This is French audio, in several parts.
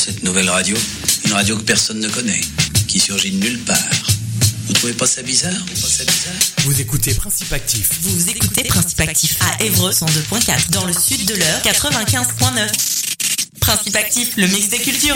cette nouvelle radio. Une radio que personne ne connaît, qui surgit de nulle part. Vous trouvez pas ça bizarre? Vous écoutez Principe Actif. Vous écoutez Principe Actif à Évreux 102.4, dans le sud de l'Eure 95.9. Principe Actif, le mix des cultures.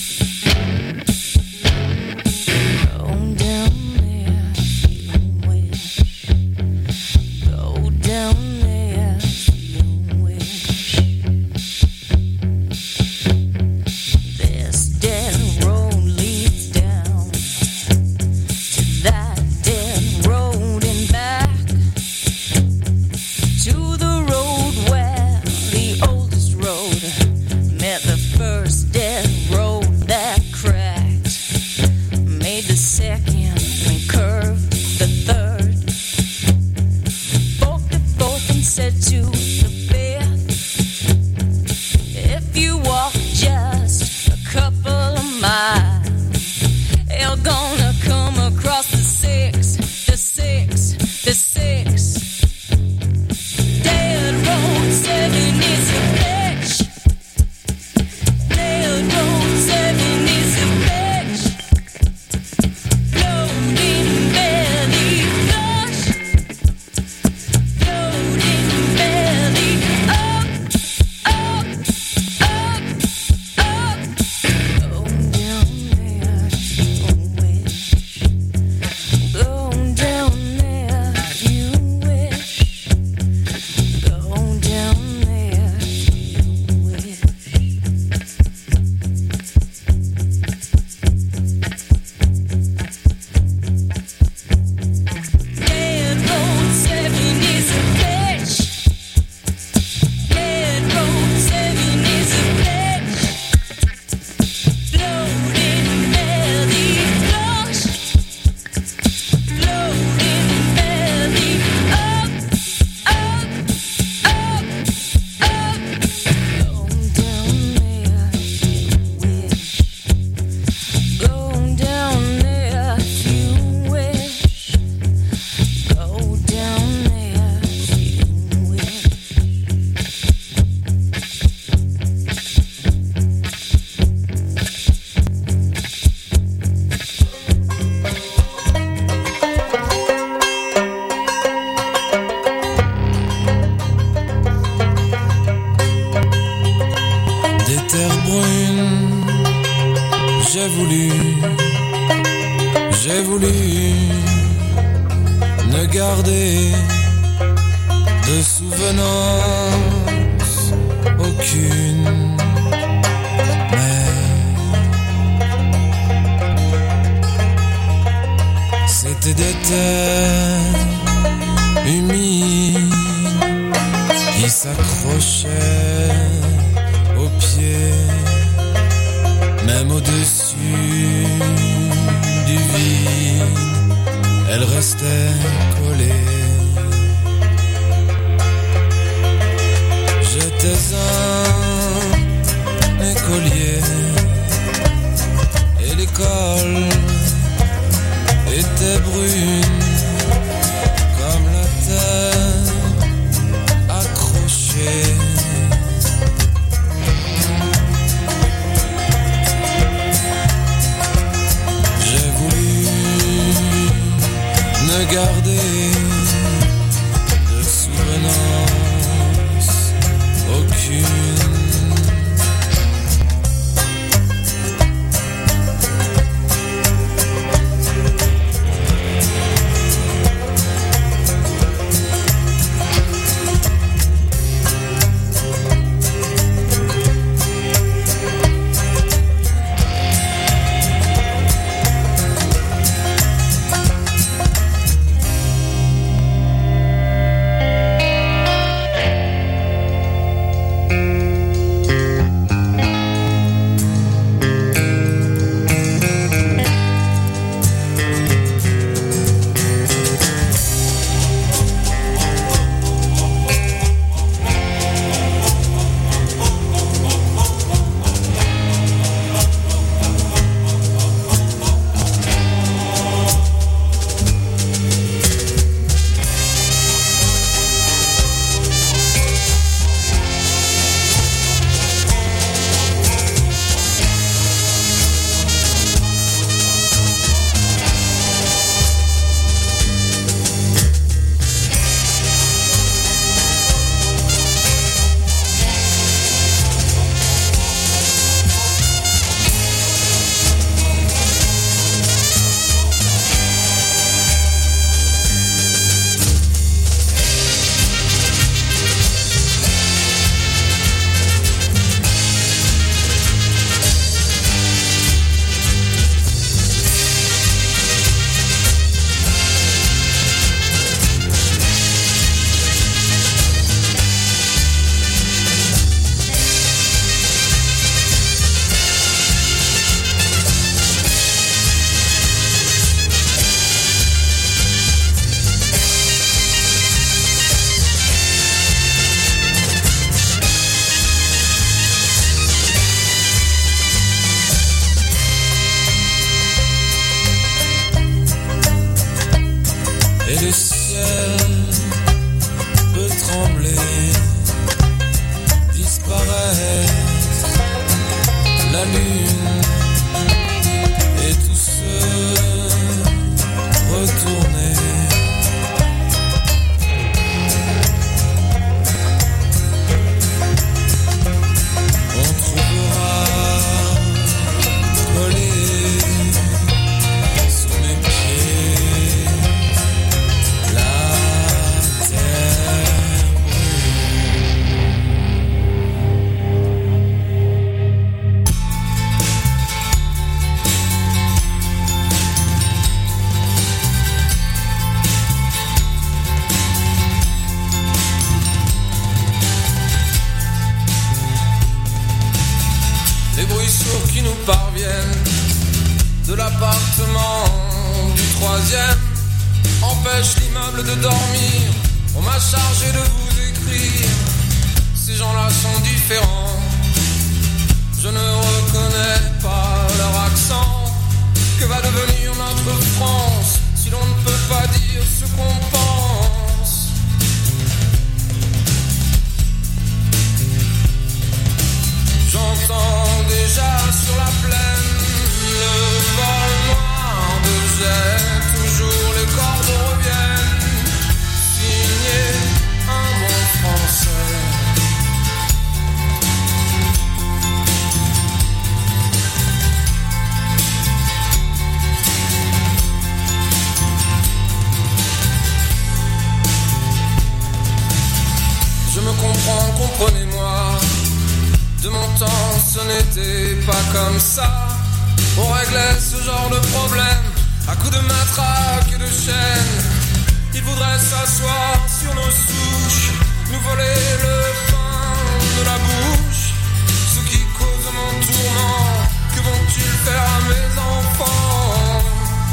Down there, ne garder de souvenance aucune. Mais c'était des terres humides qui s'accrochaient aux pieds, même au-dessus du vide, elle restait collée. J'étais un écolier et l'école était brune comme la terre accrochée. J'ai voulu ne garder de souvenance aucune. Toujours les cordes reviennent, signé un bon français. comprends, comprenez-moi. De mon temps, ce n'était pas comme ça. On réglait ce genre de problème à coups de matraque et de chaîne. Ils voudraient s'asseoir sur nos souches, nous voler le pain de la bouche. Ceux qui causent mon tourment, que vont-ils faire à mes enfants?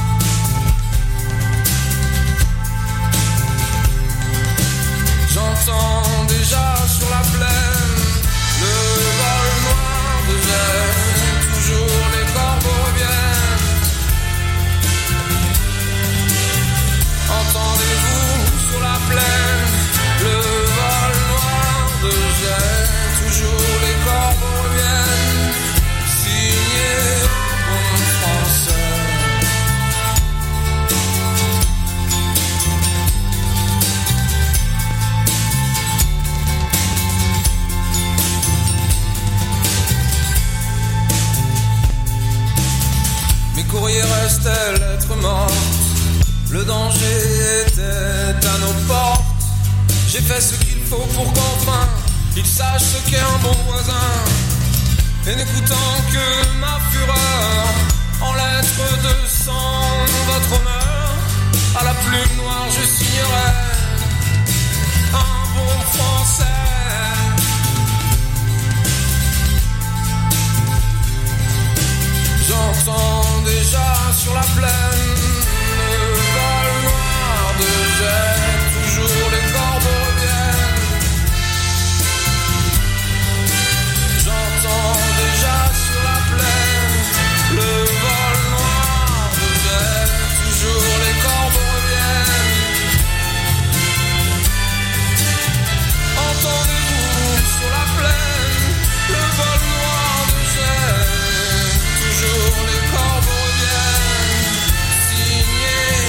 J'entends déjà sur la plaine le vol noir de gel. Toujours les corbeaux reviennent. Entendez-vous sur la plaine le vol noir de gel. Toujours les corbeaux reviennent. Signé en bon français. Mes courriers restaient lettres mortes. Le danger était à nos portes. J'ai fait ce qu'il faut pour qu'enfin ils sachent ce qu'est un bon voisin. Et n'écoutant que ma fureur, en lettres de sang, votre honneur, à la plume noire je signerai un bon français. J'entends déjà sur la plaine le vol noir de gel. Toujours les corbeaux reviennent. J'entends déjà sur la plaine le vol noir de gel. Toujours les corbeaux reviennent. Entendez-vous sur la plaine le vol noir de gel. Toujours les corbeaux reviennent, signés.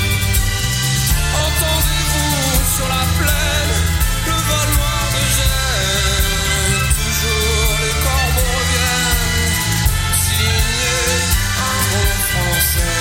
Entendez-vous sur la plaine le vol noir de gel. Toujours les corbeaux reviennent, signés un bon français.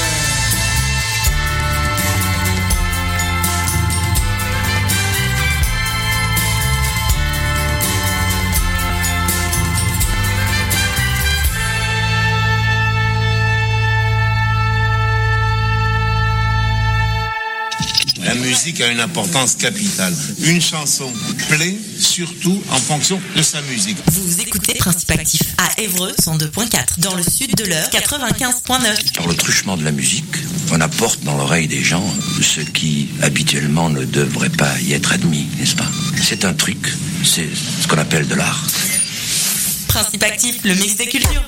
La musique a une importance capitale. Une chanson plaît surtout en fonction de sa musique. Vous écoutez Principe Actif à Évreux 102.4, dans le sud de l'Eure 95.9. Par le truchement de la musique, on apporte dans l'oreille des gens ce qui habituellement ne devrait pas y être admis, n'est-ce pas? C'est un truc, c'est ce qu'on appelle de l'art. Principe Actif, le mix des cultures.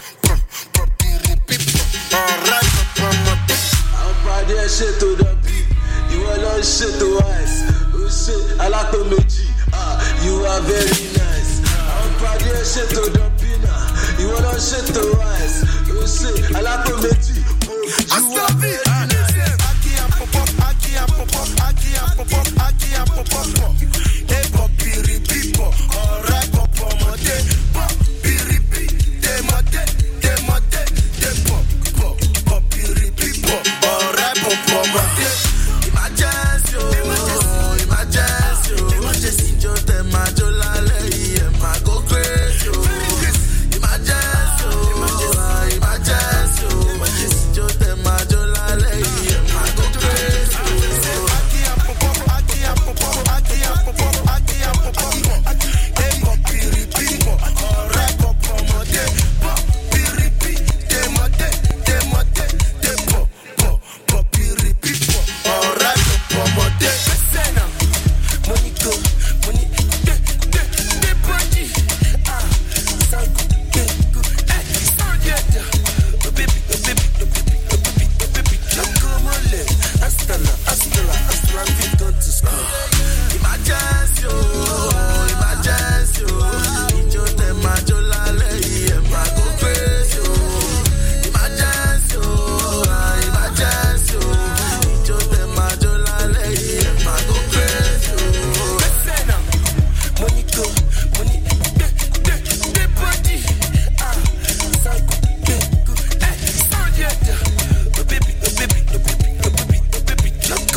You are not shit to us. Oh shit, I like to meet you. You are very nice. I'm proud of shit to the pina. You are not shit to us. Oh shit, I like to meet you. You are very nice. Aki and pop, aki and pop, aki and pop, aki and pop. Hey pop, piri pipo. Alright, pop, mode. Pop, piri pi. De mode, de mode, de pop, pop, piri pipo. Alright, pop, mode.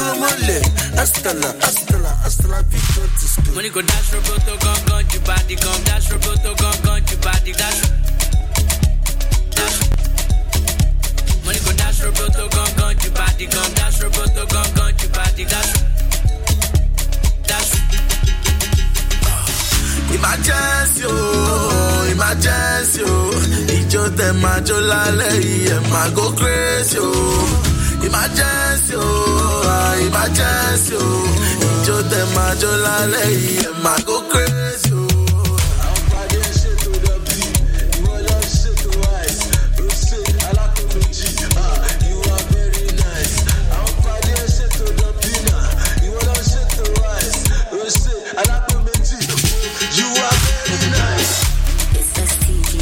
Kromole, Astala, people to school. Money go dash roboto, gun, you body, gun, dash roboto, gun, you body, dash. Money go dash roboto, gun, you body, gun, dash roboto, gun, you body, dash. Emergency, oh, emergency, oh. Ijo dem majo lale, ma go crazy, oh. Emergency, oh, emergency, oh. Ijo dem majo lale, ma go crazy, oh. I'm partying shit to the beat. You want your shit to ice. You say, I like to meet you. You are very nice. I'm partying shit to the peanut. You want your shit to ice. You say, I like to meet you. You are very nice. It's STG.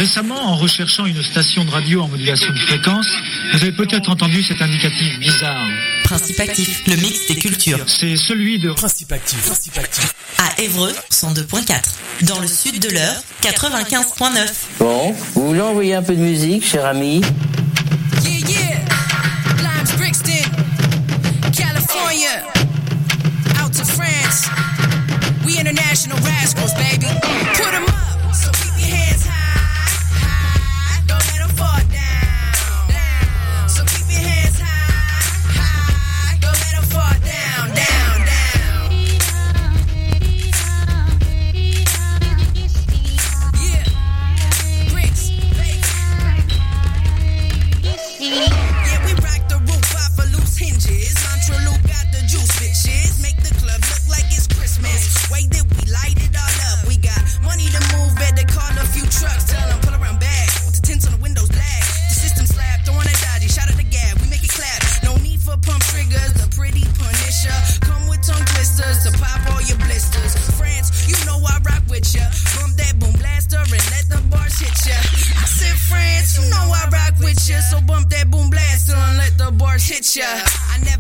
Récemment, en recherchant une station de radio en modulation de fréquence, vous avez peut-être entendu cet indicatif bizarre. Principe Actif, le mix des cultures. C'est celui de Principe Actif. À Évreux, 102.4. Dans le sud de l'heure, 95.9. Bon, vous voulez envoyer un peu de musique, cher ami? Yeah. Limes, Brixton, California. Out to France. We international rascals, baby. Put 'em up, so keep your hands high. Don't let 'em fall down. So keep your hands high. Don't let 'em fall down. Yeah. Bricks, baby. Yeah, we rock the roof off of loose hinges. Entreloup got the juice, bitches. Make the club look like it's Christmas. Way that we light it all up. We got money to move, better call a few trucks. Tell them pull around back. With the tints on the windows black. The system slap, throwing a dodgy. Shout at the gap, we make it clap. No need for pump triggers, the pretty punisher. Come with tongue twisters to pop all your blisters. France, you know I rock with ya. Bump that boom blaster and let the bars hit ya. I said France, you know I rock with ya. So bump that boom blaster and let the bars hit ya. I